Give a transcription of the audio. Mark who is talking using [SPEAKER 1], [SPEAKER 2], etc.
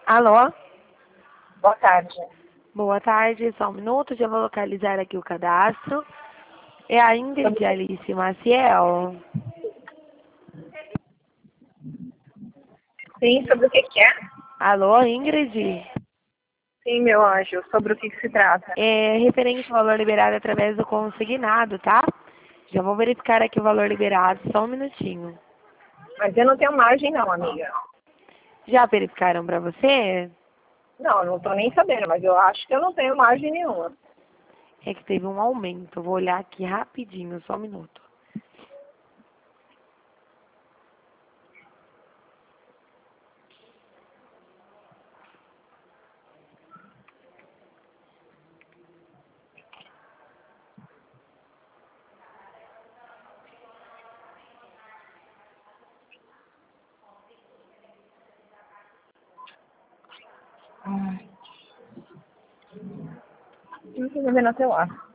[SPEAKER 1] Alô?
[SPEAKER 2] Boa tarde.
[SPEAKER 1] Boa tarde, só um minuto, já vou localizar aqui o cadastro. É a Ingrid Alice Maciel.
[SPEAKER 2] Sim, sobre o que é?
[SPEAKER 1] Alô, Ingrid?
[SPEAKER 2] Sim, meu anjo, sobre o que se trata?
[SPEAKER 1] É referente ao valor liberado através do consignado, tá? Já vou verificar aqui o valor liberado, só um minutinho.
[SPEAKER 2] Mas eu não tenho margem não, amiga.
[SPEAKER 1] Já verificaram para você?
[SPEAKER 2] Não, eu não tô nem sabendo, mas eu acho que eu não tenho margem nenhuma.
[SPEAKER 1] É que teve um aumento, vou olhar aqui rapidinho, só um minuto.
[SPEAKER 2] Não tô vendo até lá.